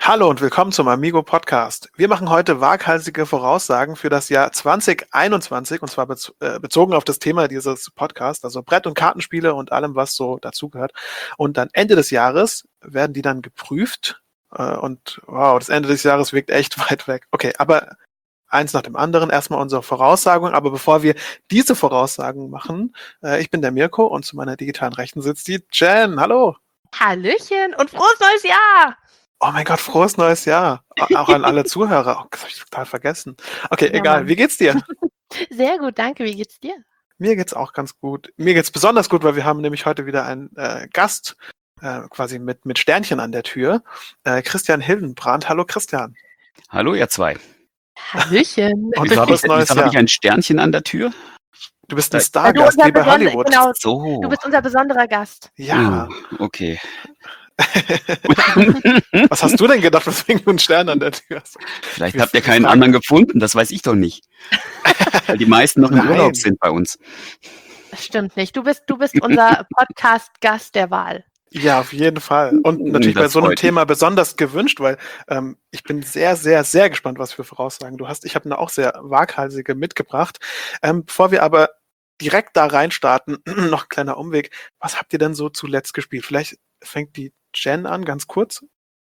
Hallo und willkommen zum Amigo Podcast. Wir machen heute waghalsige Voraussagen für das Jahr 2021 und zwar bezogen auf das Thema dieses Podcasts, also Brett- und Kartenspiele und allem, was so dazugehört. Und dann Ende des Jahres werden die dann geprüft und wow, das Ende des Jahres wirkt echt weit weg. Okay, aber eins nach dem anderen, erstmal unsere Voraussagung, aber bevor wir diese Voraussagen machen, ich bin der Mirko und zu meiner digitalen Rechten sitzt die Jen. Hallo! Hallöchen und frohes neues Jahr! Oh mein Gott, frohes neues Jahr. Auch an alle Zuhörer. Oh, das habe ich total vergessen. Okay, Ja, egal. Mann. Wie geht's dir? Sehr gut, danke. Wie geht's dir? Mir geht's auch ganz gut. Mir geht's besonders gut, weil wir haben nämlich heute wieder einen Gast quasi mit Sternchen an der Tür. Christian Hildenbrand. Hallo Christian. Hallo, ihr zwei. Hallöchen. Und Wieso habe frohes neues hab Jahr. ich ein Sternchen an der Tür? Du bist ein Weil du Stargast, unser wie bei Hollywood. Genau, So. du bist unser besonderer Gast. Ja. Oh, okay. Was hast du denn gedacht, weswegen du einen Stern an der Tür hast? Vielleicht habt ihr keinen anderen gefunden, das weiß ich doch nicht. Weil die meisten noch im Nein. Urlaub sind bei uns. Das stimmt nicht. Du bist unser Podcast-Gast der Wahl. Ja, auf jeden Fall. Und natürlich Das bei so einem freut mich. Thema besonders gewünscht, weil ich bin sehr, sehr, sehr gespannt, was für Voraussagen du hast. Ich habe eine auch sehr waghalsige mitgebracht. Bevor wir aber direkt da reinstarten, noch ein kleiner Umweg. Was habt ihr denn so zuletzt gespielt? Vielleicht fängt die Jen an, ganz kurz.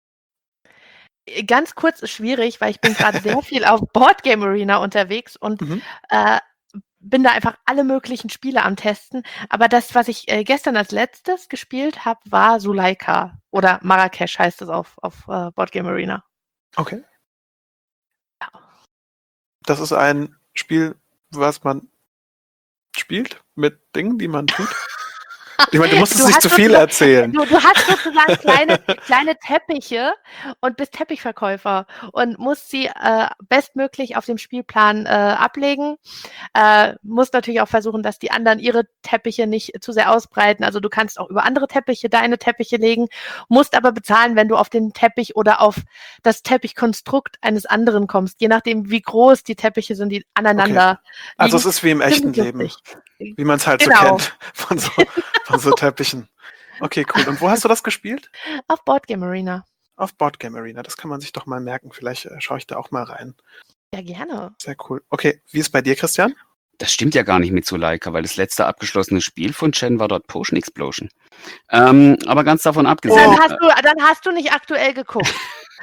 Ganz kurz ist schwierig, weil ich bin gerade sehr viel auf Boardgame Arena unterwegs und bin da einfach alle möglichen Spiele am Testen. Aber das, was ich gestern als letztes gespielt habe, war Suleika. Oder Marrakesch heißt es auf Boardgame Arena. Okay. Ja. Das ist ein Spiel, was man spielt mit Dingen, die man tut. Ich meine, du musst es nicht zu viel erzählen. Du hast sozusagen kleine Teppiche und bist Teppichverkäufer und musst sie bestmöglich auf dem Spielplan ablegen. Musst natürlich auch versuchen, dass die anderen ihre Teppiche nicht zu sehr ausbreiten. Also du kannst auch über andere Teppiche deine Teppiche legen, musst aber bezahlen, wenn du auf den Teppich oder auf das Teppichkonstrukt eines anderen kommst, je nachdem, wie groß die Teppiche sind, die aneinander liegen. Also es ist wie im echten Leben, wie man es halt so kennt von so Teppichen. Okay, cool. Und wo hast du das gespielt? Auf Boardgame Arena. Auf Boardgame Arena. Das kann man sich doch mal merken. Vielleicht schaue ich da auch mal rein. Ja, gerne. Sehr cool. Okay, wie ist bei dir, Christian? Das stimmt ja gar nicht mit Suleika, weil das letzte abgeschlossene Spiel von Jen war dort Potion Explosion. Aber ganz davon abgesehen. Dann hast du nicht aktuell geguckt.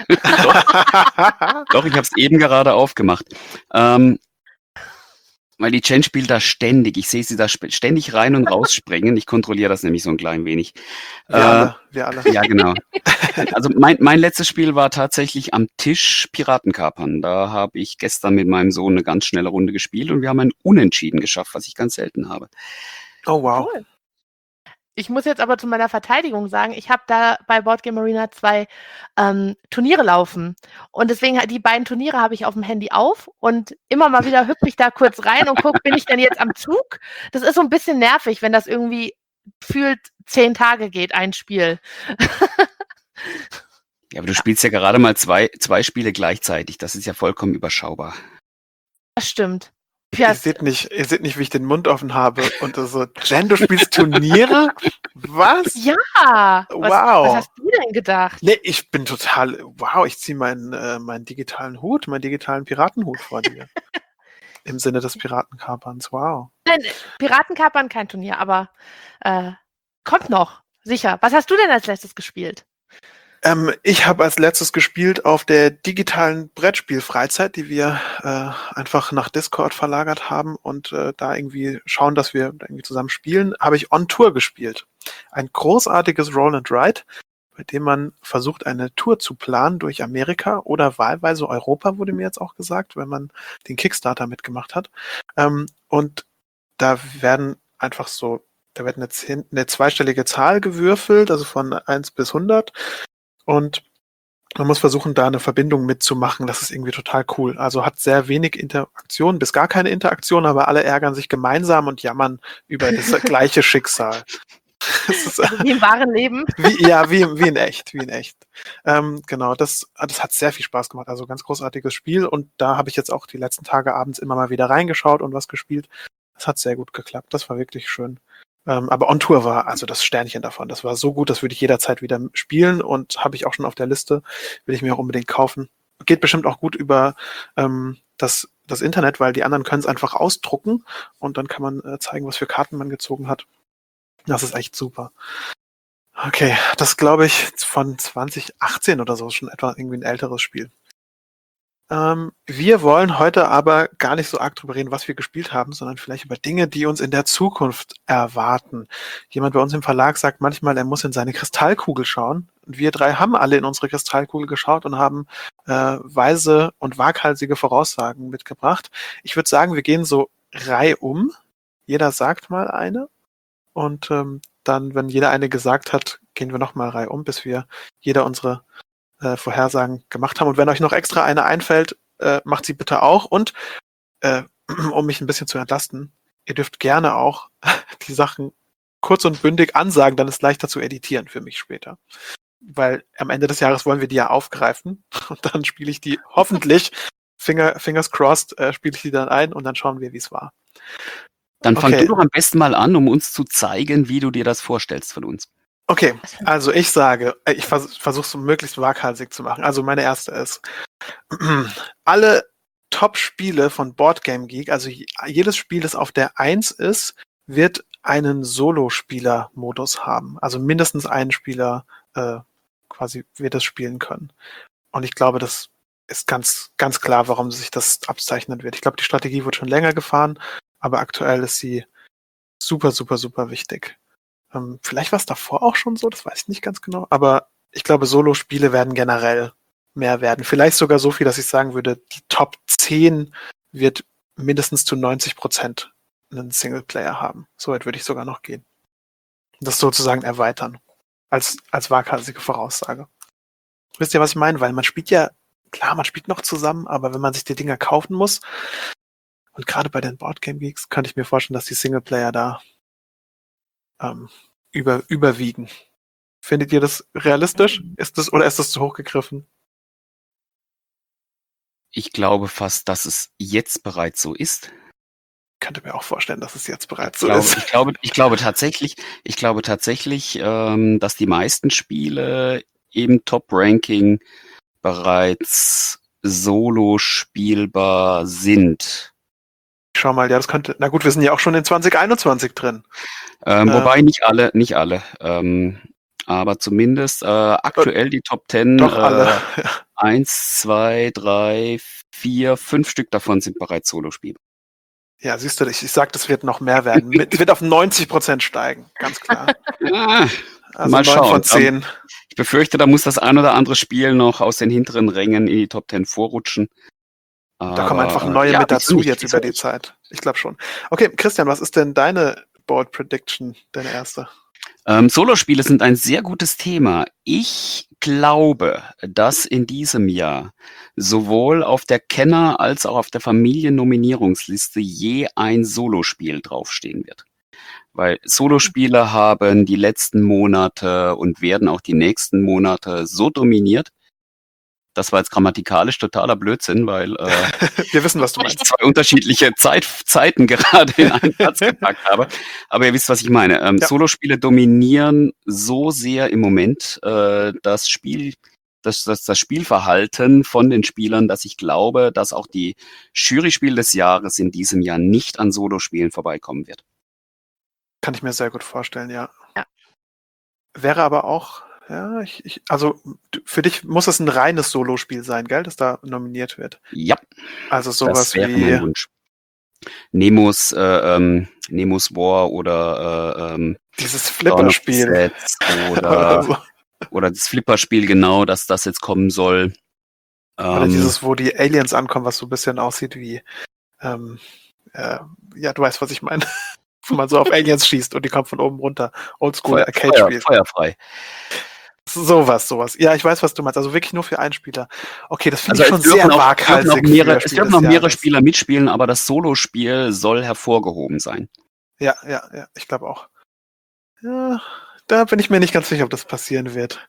Doch, ich habe es eben gerade aufgemacht. Weil die Jen spielt da ständig. Ich sehe sie da ständig rein und raus springen. Ich kontrolliere das nämlich so ein klein wenig. Wir alle. Ja, genau. Also mein letztes Spiel war tatsächlich am Tisch Piratenkapern. Da habe ich gestern mit meinem Sohn eine ganz schnelle Runde gespielt und wir haben ein Unentschieden geschafft, was ich ganz selten habe. Oh, wow. Cool. Ich muss jetzt aber zu meiner Verteidigung sagen, ich habe da bei Boardgame Arena 2 Turniere laufen. Und deswegen, die beiden Turniere habe ich auf dem Handy auf und immer mal wieder hüpfe ich da kurz rein und gucke, bin ich denn jetzt am Zug? Das ist so ein bisschen nervig, wenn das irgendwie gefühlt 10 Tage geht, ein Spiel. Ja, aber du spielst ja gerade mal zwei Spiele gleichzeitig. Das ist ja vollkommen überschaubar. Das stimmt. Ihr seht nicht, wie ich den Mund offen habe und so, Jen, du spielst Turniere? Was? Ja! Wow. Was hast du denn gedacht? Nee, ich bin total, wow, ich ziehe meinen digitalen Hut, meinen digitalen Piratenhut vor dir. Im Sinne des Piratenkaperns, wow. Nein, Piratenkapern kein Turnier, aber kommt noch, sicher. Was hast du denn als letztes gespielt? Ich habe als letztes gespielt auf der digitalen Brettspielfreizeit, die wir einfach nach Discord verlagert haben und da irgendwie schauen, dass wir irgendwie zusammen spielen, habe ich On Tour gespielt. Ein großartiges Roll and Ride, bei dem man versucht, eine Tour zu planen durch Amerika oder wahlweise Europa, wurde mir jetzt auch gesagt, wenn man den Kickstarter mitgemacht hat. Und da werden einfach so, da wird eine zweistellige Zahl gewürfelt, also von 1 bis 100. Und man muss versuchen, da eine Verbindung mitzumachen. Das ist irgendwie total cool. Also hat sehr wenig Interaktion, bis gar keine Interaktion, aber alle ärgern sich gemeinsam und jammern über das gleiche Schicksal. Also wie im wahren Leben? Wie in echt. Genau, das hat sehr viel Spaß gemacht. Also ganz großartiges Spiel. Und da habe ich jetzt auch die letzten Tage abends immer mal wieder reingeschaut und was gespielt. Das hat sehr gut geklappt. Das war wirklich schön. Aber On Tour war also das Sternchen davon. Das war so gut, das würde ich jederzeit wieder spielen und habe ich auch schon auf der Liste. Will ich mir auch unbedingt kaufen. Geht bestimmt auch gut über das Internet, weil die anderen können es einfach ausdrucken und dann kann man zeigen, was für Karten man gezogen hat. Das ist echt super. Okay, das glaube ich von 2018 oder so, schon etwa irgendwie ein älteres Spiel. Wir wollen heute aber gar nicht so arg drüber reden, was wir gespielt haben, sondern vielleicht über Dinge, die uns in der Zukunft erwarten. Jemand bei uns im Verlag sagt manchmal, er muss in seine Kristallkugel schauen. Und wir drei haben alle in unsere Kristallkugel geschaut und haben weise und waghalsige Voraussagen mitgebracht. Ich würde sagen, wir gehen so reihum. Jeder sagt mal eine. Und dann, wenn jeder eine gesagt hat, gehen wir nochmal reihum, bis wir jeder unsere Vorhersagen gemacht haben. Und wenn euch noch extra eine einfällt, macht sie bitte auch. Und um mich ein bisschen zu entlasten, ihr dürft gerne auch die Sachen kurz und bündig ansagen, dann ist es leichter zu editieren für mich später. Weil am Ende des Jahres wollen wir die ja aufgreifen und dann spiele ich die hoffentlich, fingers crossed, spiele ich die dann ein und dann schauen wir, wie es war. Dann fang du doch am besten mal an, um uns zu zeigen, wie du dir das vorstellst von uns. Okay, also ich sage, ich versuche es möglichst waghalsig zu machen. Also meine erste ist, alle Top-Spiele von Boardgame Geek, also jedes Spiel, das auf der 1 ist, wird einen Solo-Spieler-Modus haben. Also mindestens einen Spieler quasi wird das spielen können. Und ich glaube, das ist ganz, ganz klar, warum sich das abzeichnen wird. Ich glaube, die Strategie wird schon länger gefahren, aber aktuell ist sie super, super, super wichtig. Vielleicht war es davor auch schon so, das weiß ich nicht ganz genau, aber ich glaube, Solo-Spiele werden generell mehr werden. Vielleicht sogar so viel, dass ich sagen würde, die Top 10 wird mindestens zu 90% einen Singleplayer haben. So weit würde ich sogar noch gehen. Das sozusagen erweitern. Als waghalsige Voraussage. Wisst ihr, was ich meine? Weil man spielt ja, klar, man spielt noch zusammen, aber wenn man sich die Dinger kaufen muss, und gerade bei den Boardgame Geeks könnte ich mir vorstellen, dass die Singleplayer da überwiegen. Findet ihr das realistisch? Ist das zu hochgegriffen? Ich glaube fast, dass es jetzt bereits so ist. Ich könnte mir auch vorstellen, dass es jetzt bereits so ist. Ich glaube tatsächlich, dass die meisten Spiele im Top-Ranking bereits solo spielbar sind. Schau mal, ja, das könnte, na gut, wir sind ja auch schon in 2021 drin. Wobei nicht alle. Aber zumindest aktuell die Top 10. Doch alle. 1, 2, 3, 4, 5 Stück davon sind bereits Solo-Spiele. Ja, siehst du, ich sag, das wird noch mehr werden. Es wird auf 90% steigen, ganz klar. Also mal 9 schauen. von 10. Ich befürchte, da muss das ein oder andere Spiel noch aus den hinteren Rängen in die Top 10 vorrutschen. Da kommen einfach neue mit dazu jetzt über die Zeit. Ich glaube schon. Okay, Christian, was ist denn deine Board Prediction, deine erste? Solospiele sind ein sehr gutes Thema. Ich glaube, dass in diesem Jahr sowohl auf der Kenner- als auch auf der Familiennominierungsliste je ein Solospiel draufstehen wird. Weil Solospiele haben die letzten Monate und werden auch die nächsten Monate so dominiert. Das war jetzt grammatikalisch totaler Blödsinn, weil wir wissen, was du meinst. Ich zwei unterschiedliche Zeiten gerade in einen Platz gepackt habe. Aber ihr wisst, was ich meine. Ja. Solospiele dominieren so sehr im Moment das Spielverhalten von den Spielern, dass ich glaube, dass auch die Juryspiel des Jahres in diesem Jahr nicht an Solospielen vorbeikommen wird. Kann ich mir sehr gut vorstellen, ja. Wäre aber auch, ja, also für dich muss es ein reines Solospiel sein, gell, das da nominiert wird? Ja. Also sowas das wäre mein Wunsch. Nemos War oder dieses Flipperspiel. Oder das Flipperspiel, genau, dass das jetzt kommen soll. Oder dieses, wo die Aliens ankommen, was so ein bisschen aussieht wie ja, du weißt, was ich meine. Wo man so auf Aliens schießt und die kommen von oben runter. Oldschool Arcade-Spiel. Feuerfrei. Sowas. Ja, ich weiß, was du meinst. Also wirklich nur für einen Spieler. Okay, das finde ich schon sehr waghalsig. Es dürfen noch mehrere Spieler mitspielen, aber das Solospiel soll hervorgehoben sein. Ja, ich glaube auch. Ja, da bin ich mir nicht ganz sicher, ob das passieren wird.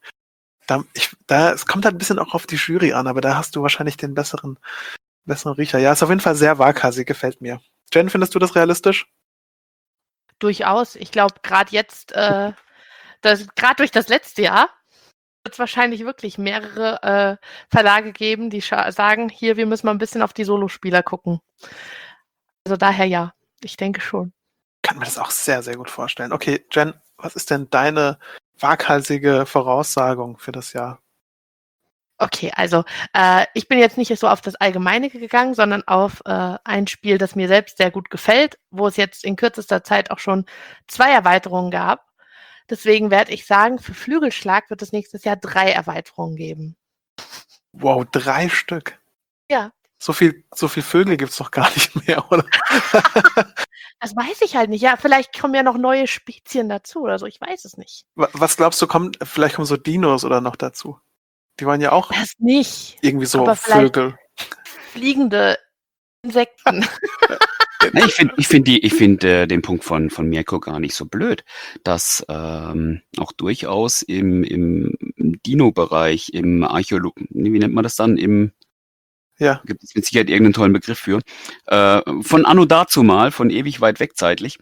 Es kommt halt ein bisschen auch auf die Jury an, aber da hast du wahrscheinlich den besseren Riecher. Ja, ist auf jeden Fall sehr waghalsig, gefällt mir. Jen, findest du das realistisch? durchaus. Ich glaube, gerade jetzt, gerade durch das letzte Jahr, wird es wahrscheinlich wirklich mehrere Verlage geben, die sagen, hier, wir müssen mal ein bisschen auf die Solospieler gucken. Also daher ja, ich denke schon. Kann mir das auch sehr, sehr gut vorstellen. Okay, Jen, was ist denn deine waghalsige Voraussagung für das Jahr? Okay, also ich bin jetzt nicht so auf das Allgemeine gegangen, sondern auf ein Spiel, das mir selbst sehr gut gefällt, wo es jetzt in kürzester Zeit auch schon 2 Erweiterungen gab. Deswegen werde ich sagen, für Flügelschlag wird es nächstes Jahr 3 Erweiterungen geben. Wow, 3 Stück. Ja. So viel Vögel gibt's doch gar nicht mehr, oder? Das weiß ich halt nicht. Ja, vielleicht kommen ja noch neue Spezien dazu oder so. Ich weiß es nicht. Was glaubst du, vielleicht kommen so Dinos oder noch dazu? Die waren ja auch Das nicht. irgendwie so Aber vielleicht Vögel. fliegende Insekten. Ne, ich finde den Punkt von Mirko gar nicht so blöd, dass auch durchaus im Dino-Bereich, im wie nennt man das dann, Ja. gibt es mit Sicherheit irgendeinen tollen Begriff für, von Anno dazumal, von ewig weit weg zeitlich,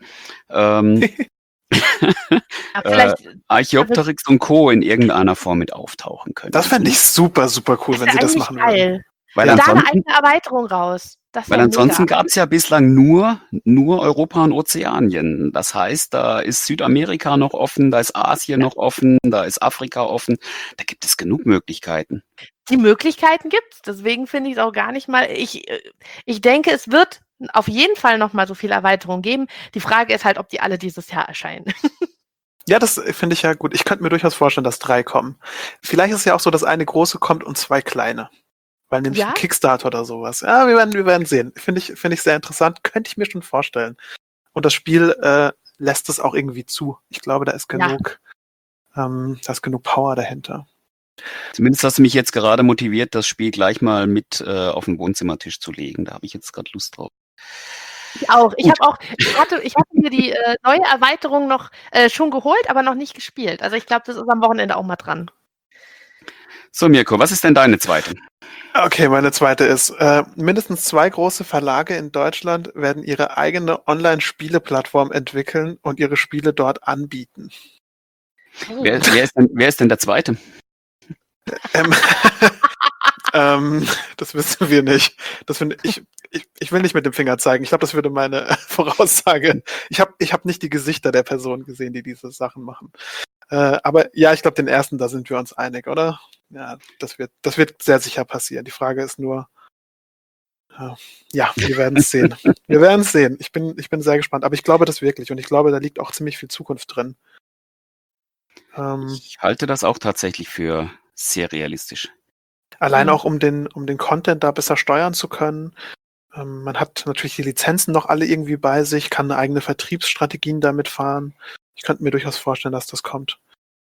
Ja, vielleicht Archaeopteryx und Co. in irgendeiner Form mit auftauchen können. Das fände ich super, super cool, das wenn sie wäre das eigentlich machen würden. geil. Weil Da eine ansonsten, eigene Erweiterung raus. Das weil wäre ansonsten mega. gab es ja bislang nur Europa und Ozeanien. Das heißt, da ist Südamerika noch offen, da ist Asien noch offen, da ist Afrika offen. Da gibt es genug Möglichkeiten. Die Möglichkeiten gibt's. Deswegen finde ich es auch gar nicht mal. Ich denke, es wird auf jeden Fall noch mal so viele Erweiterungen geben. Die Frage ist halt, ob die alle dieses Jahr erscheinen. Ja, das finde ich ja gut. Ich könnte mir durchaus vorstellen, dass 3 kommen. Vielleicht ist es ja auch so, dass eine große kommt und 2 kleine. Weil nämlich Ja? ein Kickstarter oder sowas. Ja, wir werden sehen. Finde ich sehr interessant. Könnte ich mir schon vorstellen. Und das Spiel lässt es auch irgendwie zu. Ich glaube, da ist genug Power dahinter. Zumindest hast du mich jetzt gerade motiviert, das Spiel gleich mal mit auf den Wohnzimmertisch zu legen. Da habe ich jetzt gerade Lust drauf. Ich auch. Ich Gut. hatte mir die neue Erweiterung noch schon geholt, aber noch nicht gespielt. Also ich glaube, das ist am Wochenende auch mal dran. So, Mirko, was ist denn deine zweite? Okay, meine zweite ist, mindestens 2 große Verlage in Deutschland werden ihre eigene Online-Spiele-Plattform entwickeln und ihre Spiele dort anbieten. Wer ist denn der zweite? Das wissen wir nicht. Ich will nicht mit dem Finger zeigen. Ich glaube, das würde meine Voraussage. Ich hab nicht die Gesichter der Personen gesehen, die diese Sachen machen. Aber ja, ich glaube, den ersten, da sind wir uns einig, oder? Ja, das wird sehr sicher passieren. Die Frage ist nur, ja, wir werden es sehen. Wir werden es sehen. Ich bin sehr gespannt. Aber ich glaube das wirklich. Und ich glaube, da liegt auch ziemlich viel Zukunft drin. Ich halte das auch tatsächlich für sehr realistisch. Allein auch, um den Content da besser steuern zu können. Man hat natürlich die Lizenzen noch alle irgendwie bei sich, kann eigene Vertriebsstrategien damit fahren. Ich könnte mir durchaus vorstellen, dass das kommt.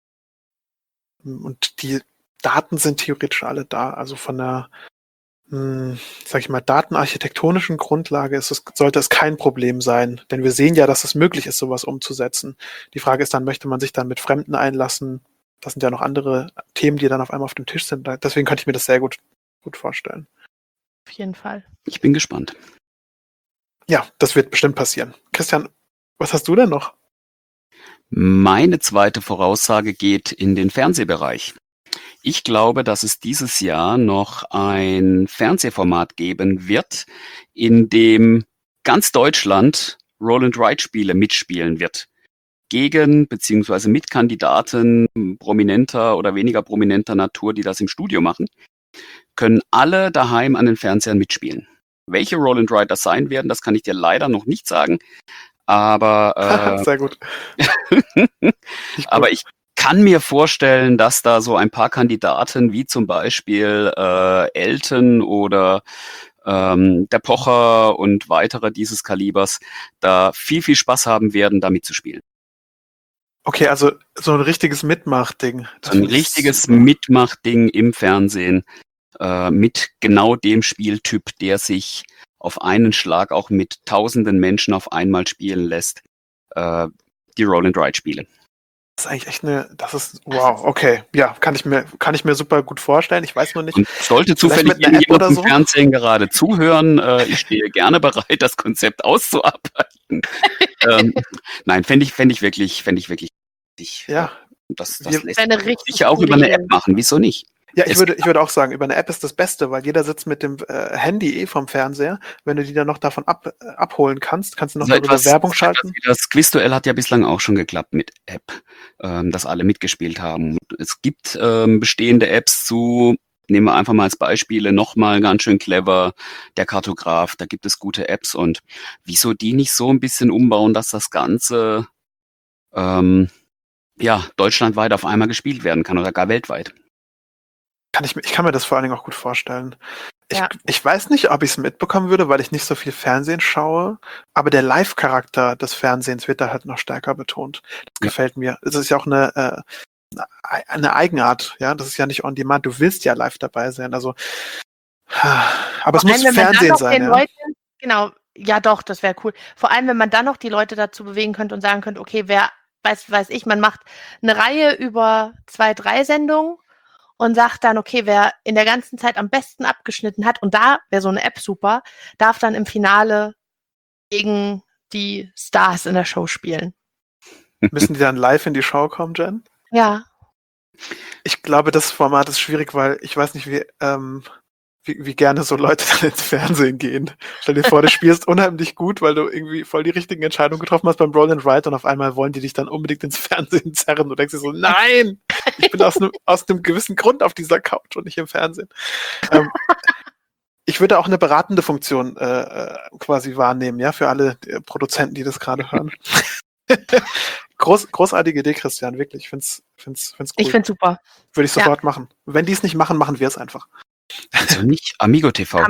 Und die Daten sind theoretisch alle da. Also von der, sag ich mal, datenarchitektonischen Grundlage sollte es kein Problem sein. Denn wir sehen ja, dass es möglich ist, sowas umzusetzen. Die Frage ist dann, möchte man sich dann mit Fremden einlassen? Das sind ja noch andere Themen, die dann auf einmal auf dem Tisch sind. Deswegen könnte ich mir das sehr gut vorstellen. Auf jeden Fall. Ich bin gespannt. Ja, das wird bestimmt passieren. Christian, was hast du denn noch? Meine zweite Voraussage geht in den Fernsehbereich. Ich glaube, dass es dieses Jahr noch ein Fernsehformat geben wird, in dem ganz Deutschland Roll-and-Ride-Spiele mitspielen wird. Gegen bzw. mit Kandidaten prominenter oder weniger prominenter Natur, die das im Studio machen, können alle daheim an den Fernsehern mitspielen. Welche Roll-and-Ride das sein werden, das kann ich dir leider noch nicht sagen. Aber sehr gut. aber ich kann mir vorstellen, dass da so ein paar Kandidaten wie zum Beispiel Elton oder der Pocher und weitere dieses Kalibers da viel, viel Spaß haben werden, da mitzuspielen. Okay, also so ein richtiges Mitmachding. So ein richtiges Mitmachding im Fernsehen mit genau dem Spieltyp, der sich auf einen Schlag auch mit tausenden Menschen auf einmal spielen lässt. Die Roll-and-Ride-Spiele. Das ist eigentlich echt wow, okay. Ja, kann ich mir super gut vorstellen. Ich weiß nur nicht. Und sollte Vielleicht zufällig mit einer App irgendjemand oder im so? Fernsehen gerade zuhören, ich stehe gerne bereit, das Konzept auszuarbeiten. Nein, fände ich wirklich wichtig. Ja, Das wir, lässt Wäre eine sich richtig ja auch coole über eine Idee. App machen. Wieso nicht? ja, ich Es würde auch sagen, über eine App ist das Beste, weil jeder sitzt mit dem Handy vom Fernseher. Wenn du die dann noch davon abholen kannst du noch so darüber etwas, Werbung so etwas schalten. wie das Quizduell hat ja bislang auch schon geklappt mit App, dass alle mitgespielt haben. Es gibt bestehende Apps nehmen wir einfach mal als Beispiele, nochmal ganz schön clever, der Kartograf, da gibt es gute Apps und wieso die nicht so ein bisschen umbauen, dass das Ganze deutschlandweit auf einmal gespielt werden kann oder gar weltweit. Ich kann mir das vor allen Dingen auch gut vorstellen. Ja. Ich weiß nicht, ob ich es mitbekommen würde, weil ich nicht so viel Fernsehen schaue, aber der Live-Charakter des Fernsehens wird da halt noch stärker betont. Das gefällt mir. Es ist ja auch eine Eigenart, ja. Das ist ja nicht on demand. Du willst ja live dabei sein. Also, aber es Vor muss allem, wenn man dann Fernsehen noch sein, den ja. Leuten, genau, ja doch, das wäre cool. Vor allem, wenn man dann noch die Leute dazu bewegen könnte und sagen könnte, okay, weiß ich, man macht eine Reihe über 2, 3 Sendungen und sagt dann, okay, wer in der ganzen Zeit am besten abgeschnitten hat, und da wäre so eine App super, darf dann im Finale gegen die Stars in der Show spielen. Müssen die dann live in die Show kommen, Jen? Ja. Ich glaube, das Format ist schwierig, weil ich weiß nicht, wie gerne so Leute dann ins Fernsehen gehen. Stell dir vor, du spielst unheimlich gut, weil du irgendwie voll die richtigen Entscheidungen getroffen hast beim Roll and Ride und auf einmal wollen die dich dann unbedingt ins Fernsehen zerren. Du denkst dir so, nein, ich bin aus einem gewissen Grund auf dieser Couch und nicht im Fernsehen. Ich würde auch eine beratende Funktion quasi wahrnehmen, ja, für alle Produzenten, die das gerade hören. Großartige Idee, Christian, wirklich. Ich find's cool. Ich finde super. Würde ich sofort machen. Wenn die es nicht machen, machen wir es einfach. Also nicht Amigo TV.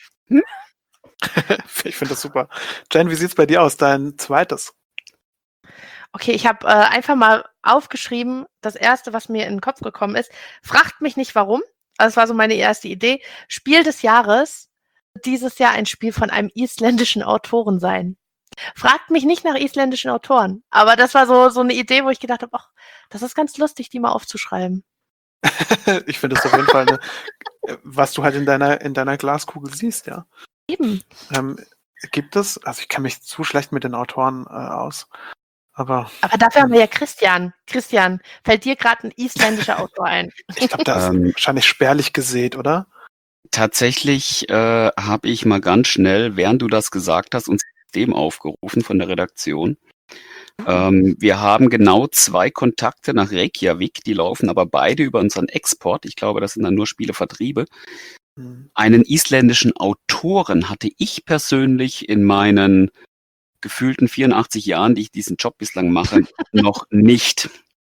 Ich finde das super. Jen, wie sieht's bei dir aus? Dein zweites? Okay, ich habe einfach mal aufgeschrieben, das erste, was mir in den Kopf gekommen ist. Fragt mich nicht warum. Also das war so meine erste Idee. Spiel des Jahres wird dieses Jahr ein Spiel von einem isländischen Autoren sein. Fragt mich nicht nach isländischen Autoren, aber das war so eine Idee, wo ich gedacht habe, ach, das ist ganz lustig, die mal aufzuschreiben. Ich finde es auf jeden Fall was du halt in deiner Glaskugel siehst, ja. Eben. Gibt es, also ich kenne mich zu schlecht mit den Autoren aus, aber dafür haben wir ja Christian. Christian, fällt dir gerade ein isländischer Autor ein? ich glaube, da ist wahrscheinlich spärlich gesät, oder? Tatsächlich habe ich mal ganz schnell, während du das gesagt hast, uns dem aufgerufen von der Redaktion. Wir haben genau 2 Kontakte nach Reykjavik, die laufen aber beide über unseren Export. Ich glaube, das sind dann nur Spielevertriebe. Einen isländischen Autoren hatte ich persönlich in meinen gefühlten 84 Jahren, die ich diesen Job bislang mache, noch nicht.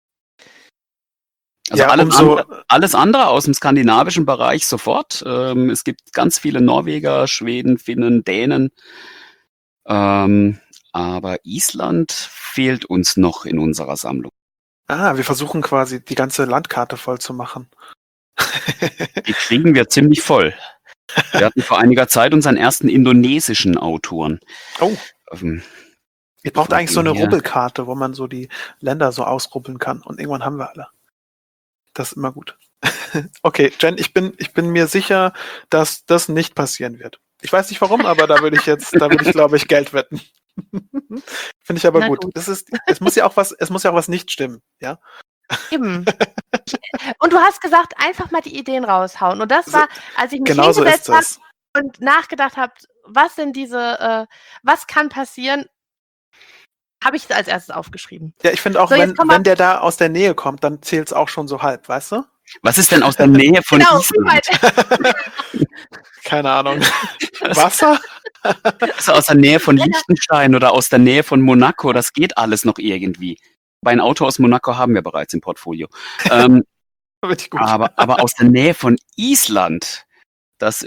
Also ja, alles andere aus dem skandinavischen Bereich sofort. Es gibt ganz viele Norweger, Schweden, Finnen, Dänen. Aber Island fehlt uns noch in unserer Sammlung. wir versuchen quasi die ganze Landkarte voll zu machen. Die kriegen wir ziemlich voll. Wir hatten vor einiger Zeit unseren ersten indonesischen Autoren. Oh. Ihr braucht eigentlich so eine Rubbelkarte, wo man so die Länder so ausrubbeln kann. Und irgendwann haben wir alle. Das ist immer gut. Okay, Jen, ich bin mir sicher, dass das nicht passieren wird. Ich weiß nicht warum, aber da würde ich, glaube ich, Geld wetten. Finde ich aber Na gut. Es muss ja auch was nicht stimmen, ja? Eben. Und du hast gesagt, einfach mal die Ideen raushauen. Und das war, als ich mich Genau so ist hingesetzt habe das. und nachgedacht habe, was kann passieren, habe ich als erstes aufgeschrieben. Ja, ich finde auch, So, wenn der da aus der Nähe kommt, dann zählt es auch schon so halb, weißt du? Was ist denn aus der Nähe von Island? Keine Ahnung. Wasser? Also aus der Nähe von Liechtenstein oder aus der Nähe von Monaco, das geht alles noch irgendwie. Bei ein Auto aus Monaco haben wir bereits im Portfolio. Gut. Aber aus der Nähe von Island, das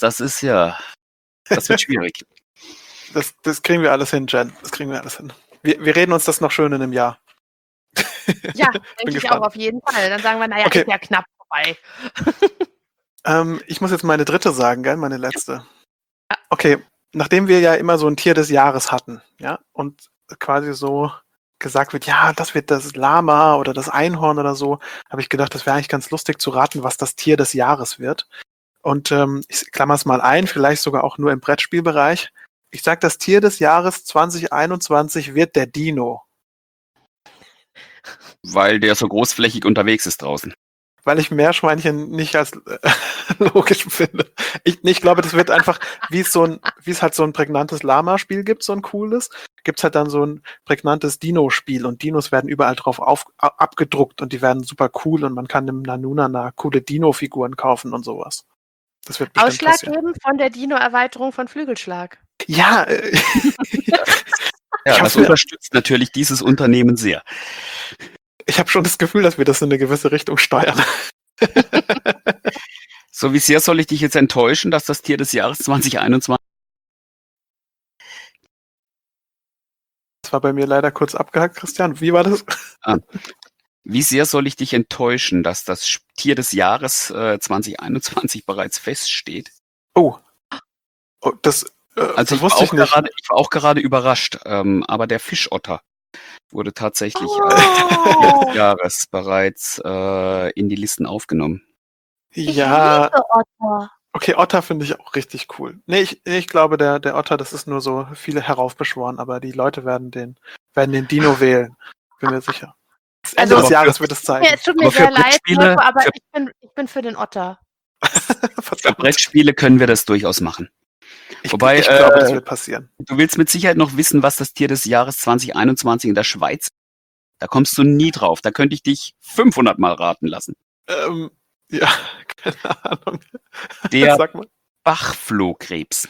wird schwierig. Das kriegen wir alles hin, Jen. Das kriegen wir alles hin. Wir reden uns das noch schön in einem Jahr. Ja, denke ich auch auf jeden Fall. Dann sagen wir, naja, Okay. ist ja knapp vorbei. Ich muss jetzt meine dritte sagen, gell? Meine letzte. Okay, nachdem wir ja immer so ein Tier des Jahres hatten, ja, und quasi so gesagt wird, ja, das wird das Lama oder das Einhorn oder so, habe ich gedacht, das wäre eigentlich ganz lustig zu raten, was das Tier des Jahres wird. Und ich klammer es mal ein, vielleicht sogar auch nur im Brettspielbereich. Ich sag, das Tier des Jahres 2021 wird der Dino. Weil der so großflächig unterwegs ist draußen. Weil ich Meerschweinchen nicht als logisch finde. Ich glaube, das wird einfach, wie es halt so ein prägnantes Lama-Spiel gibt, so ein cooles, gibt's halt dann so ein prägnantes Dino-Spiel und Dinos werden überall drauf abgedruckt und die werden super cool und man kann im Nanunana coole Dino-Figuren kaufen und sowas. Das wird bestimmt passieren. Ausschlaggebend von der Dino-Erweiterung von Flügelschlag. Ja, Ja, das unterstützt natürlich dieses Unternehmen sehr. ich habe schon das Gefühl, dass wir das in eine gewisse Richtung steuern. So, wie sehr soll ich dich jetzt enttäuschen, dass das Tier des Jahres 2021... Das war bei mir leider kurz abgehackt, Christian. Wie war das? Wie sehr soll ich dich enttäuschen, dass das Tier des Jahres 2021 bereits feststeht? Oh, das Also ich war, wusste ich nicht. ich war auch gerade überrascht, aber der Fischotter wurde tatsächlich Oh. als Tier des Jahres bereits in die Listen aufgenommen. Ja, Ich liebe Otter. okay, Otter finde ich auch richtig cool. Nee, ich glaube, der Otter, das ist nur so viele heraufbeschworen, aber die Leute werden den Dino wählen. Bin mir sicher. Das Ende Also- des Jahres wird es zeigen. Es tut mir Aber für sehr leid, Brettspiele- Mirko, aber für- ich bin für den Otter. Für Verdammt. Brettspiele können wir das durchaus machen. Wobei, ich glaube, das wird passieren. Du willst mit Sicherheit noch wissen, was das Tier des Jahres 2021 in der Schweiz ist. Da kommst du nie drauf. Da könnte ich dich 500 Mal raten lassen. Ja, keine Ahnung. Der Sag mal. Bachflohkrebs.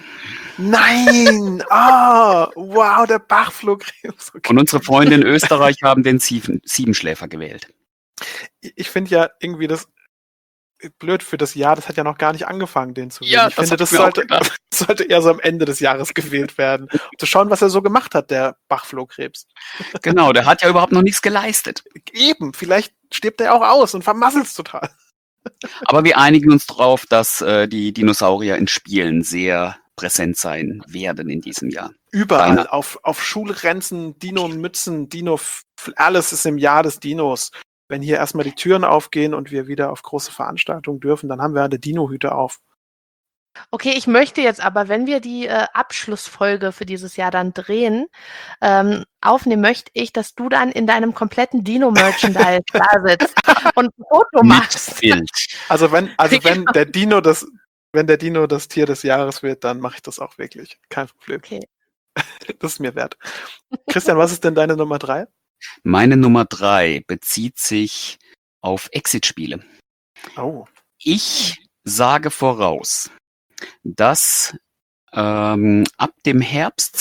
Nein! Wow, der Bachflohkrebs. Okay. Und unsere Freunde in Österreich haben den Siebenschläfer gewählt. Ich finde ja irgendwie das blöd für das Jahr, das hat ja noch gar nicht angefangen, den zu wählen. Ja, ich das finde, hab das ich mir auch sollte eher so am Ende des Jahres gewählt werden. Um zu schauen, was er so gemacht hat, der Bachflohkrebs. Genau, der hat ja überhaupt noch nichts geleistet. Eben, vielleicht stirbt er auch aus und vermasselt's total. Aber wir einigen uns darauf, dass die Dinosaurier in Spielen sehr präsent sein werden in diesem Jahr. Überall, Deine- auf Schulrenzen, Dino-Mützen, alles ist im Jahr des Dinos. Wenn hier erstmal die Türen aufgehen und wir wieder auf große Veranstaltungen dürfen, dann haben wir alle Dino-Hüte auf. Okay, ich möchte jetzt aber, wenn wir die Abschlussfolge für dieses Jahr dann drehen, aufnehmen, möchte ich, dass du dann in deinem kompletten Dino-Merchandise da sitzt und ein Foto machst. Mit Bild. Also wenn der Dino das Tier des Jahres wird, dann mache ich das auch wirklich. Kein Problem. Okay. Das ist mir wert. Christian, was ist denn deine Nummer 3? Meine Nummer 3 bezieht sich auf Exit-Spiele. Oh. Ich sage voraus, dass ab dem Herbst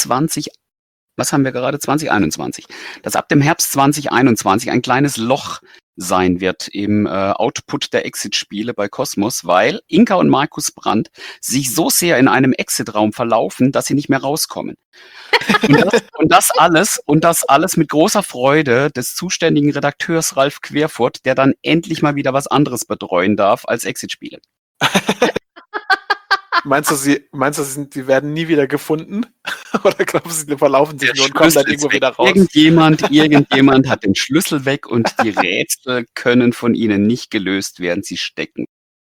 2021, dass ab dem Herbst 2021 ein kleines Loch sein wird im Output der Exit-Spiele bei Cosmos, weil Inka und Markus Brandt sich so sehr in einem Exit-Raum verlaufen, dass sie nicht mehr rauskommen. Und das alles mit großer Freude des zuständigen Redakteurs Ralf Querfurt, der dann endlich mal wieder was anderes betreuen darf als Exit-Spiele. Meinst du, sie werden nie wieder gefunden? Oder glaubst du, sie verlaufen sich nur und kommen dann Schlüssel ist irgendwo weg. wieder raus? Irgendjemand hat den Schlüssel weg und die Rätsel können von ihnen nicht gelöst werden. Sie stecken.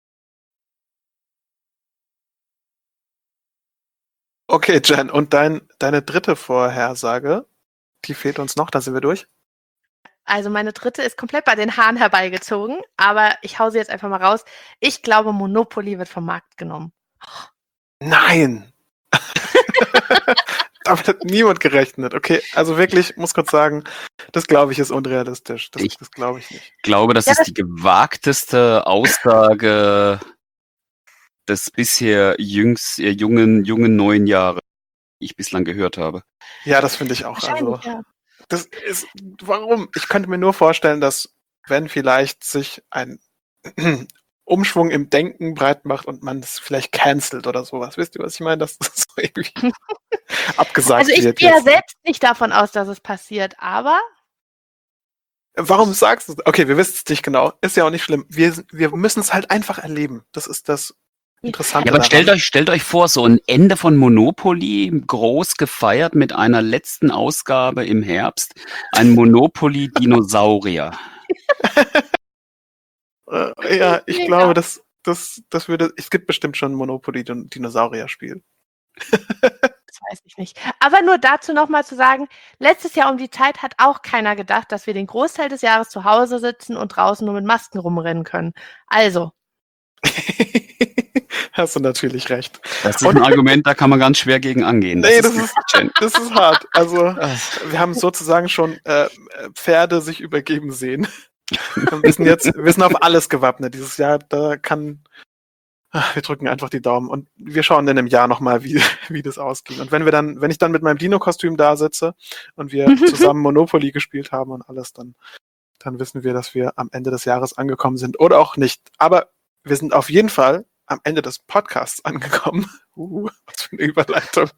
Okay, Jen, und deine dritte Vorhersage, die fehlt uns noch, da sind wir durch. Also meine dritte ist komplett bei den Haaren herbeigezogen, aber ich hau sie jetzt einfach mal raus. Ich glaube, Monopoly wird vom Markt genommen. Nein! Damit hat niemand gerechnet. Okay, also wirklich, ich muss kurz sagen, das glaube ich ist unrealistisch. Das glaube ich nicht. Ich glaube, das ist die gewagteste Aussage des bisher jungen neuen Jahres, die ich bislang gehört habe. Ja, das finde ich auch. Also, Wahrscheinlich, ja. das ist, warum? Ich könnte mir nur vorstellen, dass wenn vielleicht sich ein Umschwung im Denken breit macht und man es vielleicht cancelt oder sowas. Wisst ihr, was ich meine? Dass das so irgendwie abgesagt Also ich wird. gehe ja jetzt. selbst nicht davon aus, dass es passiert, aber Warum sagst du es? Okay, wir wissen es nicht genau. Ist ja auch nicht schlimm. Wir müssen es halt einfach erleben. Das ist das Interessant. Ja, aber stellt euch vor, so ein Ende von Monopoly, groß gefeiert mit einer letzten Ausgabe im Herbst, ein Monopoly-Dinosaurier. Ja, ich Mega. glaube, das würde, es gibt bestimmt schon ein Monopoly-Dinosaurier-Spiel. Das weiß ich nicht. Aber nur dazu nochmal zu sagen, letztes Jahr um die Zeit hat auch keiner gedacht, dass wir den Großteil des Jahres zu Hause sitzen und draußen nur mit Masken rumrennen können. Also, Hast du natürlich recht. Das ist ein Argument, da kann man ganz schwer gegen angehen. Nee, das ist hart. Also, wir haben sozusagen schon Pferde sich übergeben sehen. Wir sind auf alles gewappnet dieses Jahr. Wir drücken einfach die Daumen und wir schauen in einem Jahr nochmal, wie das ausging. Und wenn ich dann mit meinem Dino-Kostüm da sitze und wir zusammen Monopoly gespielt haben und alles, dann wissen wir, dass wir am Ende des Jahres angekommen sind oder auch nicht. Aber wir sind auf jeden Fall am Ende des Podcasts angekommen. Was für eine Überleitung.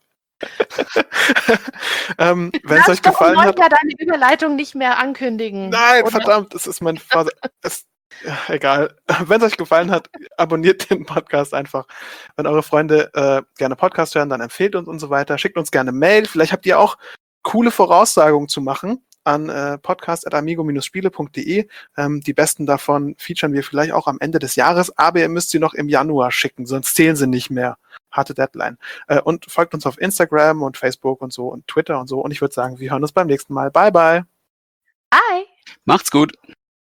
Wenn es euch gefallen hat. Ja, deine Überleitung nicht mehr ankündigen. Nein, oder? verdammt, das ist meine Phase. Ja, egal. Wenn es euch gefallen hat, abonniert den Podcast einfach. Wenn eure Freunde gerne Podcast hören, dann empfehlt uns und so weiter. Schickt uns gerne Mail. Vielleicht habt ihr auch coole Voraussagungen zu machen an podcast@amigo-spiele.de. Die besten davon featuren wir vielleicht auch am Ende des Jahres, aber ihr müsst sie noch im Januar schicken, sonst zählen sie nicht mehr. Harte Deadline. Und folgt uns auf Instagram und Facebook und so und Twitter und so. Und ich würde sagen, wir hören uns beim nächsten Mal. Bye, bye. Bye. Macht's gut.